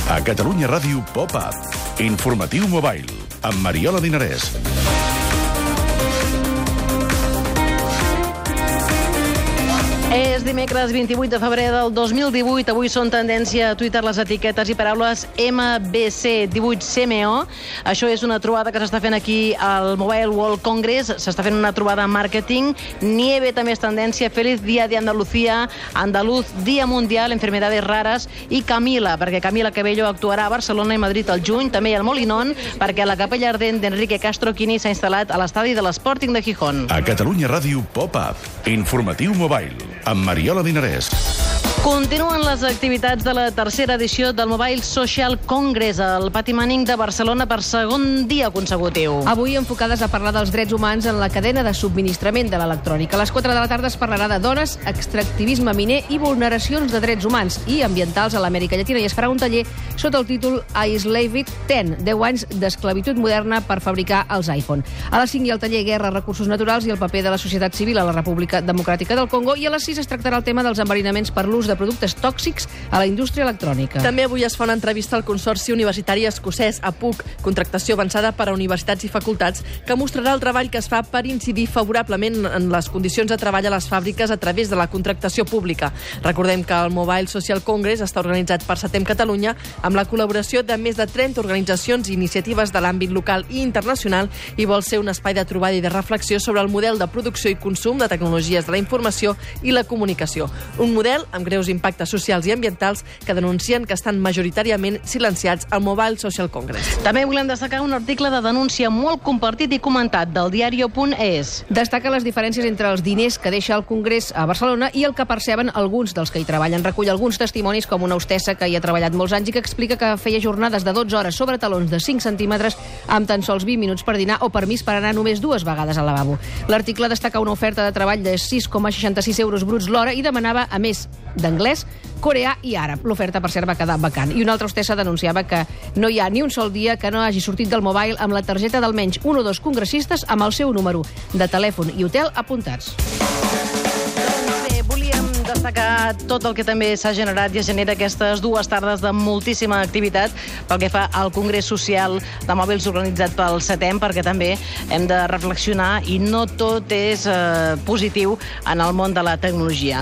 A Catalunya Ràdio Pop-Up. Informatiu Mobile, amb Mariola Dinarès. És dimecres 28 de febrer del 2018. Avui són tendència a Twitter les etiquetes i paraules MBC18CMO. Això és una trobada que s'està fent aquí al Mobile World Congress. S'està fent una trobada en màrqueting. Nieve també és tendència. Feliz Día de Andalucía. Andaluz Día Mundial, Enfermedades Raras. I Camila, perquè Camila Cabello actuarà a Barcelona i Madrid al juny. També hi ha el Molinón, perquè la capella ardent d'Enrique Castro Quini s'ha instal·lat a l'estadi de l'Sporting de Gijón. A Catalunya Ràdio Pop-Up. Informatiu Mobile, amb Mariola Dinarès. Continuen les activitats de la tercera edició del Mobile Social Congress al Pati Manning de Barcelona per segon dia consecutiu. Avui enfocades a parlar dels drets humans en la cadena de subministrament de l'electrònica. A les 4 de la tarda es parlarà de dones, extractivisme miner i vulneracions de drets humans i ambientals a l'Amèrica Llatina, i es farà un taller sota el títol I Slaved 10 anys d'esclavitud moderna per fabricar els iPhone. A les 5 hi ha el taller Guerra, recursos naturals i el paper de la societat civil a la República Democràtica del Congo, i a les 6 es tractarà el tema dels enverinaments per l'ús de productes tòxics a la indústria electrònica. També avui es fa una entrevista al Consorci Universitari Escocès, APUC, contractació avançada per a universitats i facultats, que mostrarà el treball que es fa per incidir favorablement en les condicions de treball a les fàbriques a través de la contractació pública. Recordem que el Mobile Social Congress està organitzat per Setem Catalunya amb la col·laboració de més de 30 organitzacions i iniciatives de l'àmbit local i internacional, i vol ser un espai de trobada i de reflexió sobre el model de producció i consum de tecnologies de la informació i la comunicació. Un model amb greus impactes socials i ambientals que denuncien que estan majoritàriament silenciats al Mobile Social Congress. També volem destacar un article de denúncia molt compartit i comentat del diario.es. Destaca les diferències entre els diners que deixa el Congrés a Barcelona i el que perceben alguns dels que hi treballen. Recull alguns testimonis, com una hostessa que hi ha treballat molts anys i que explica que feia jornades de 12 hores sobre talons de 5 centímetres amb tan sols 20 minuts per dinar o permís per anar només 2 vegades al lavabo. L'article destaca una oferta de treball de 6,66 euros bruts l'hora i demanava, a més d'anglès, coreà i àrab. L'oferta, per cert, va quedar vacant. I una altra hostessa denunciava que no hi ha ni un sol dia que no hagi sortit del Mobile amb la targeta d'almenys 1 o 2 congressistes amb el seu número de telèfon i hotel apuntats. Volíem destacar tot el que també s'ha generat i es genera aquestes 2 tardes de moltíssima activitat pel que fa al Congrés Social de Mòbils organitzat pel Setem, perquè també hem de reflexionar i no tot és positiu en el món de la tecnologia.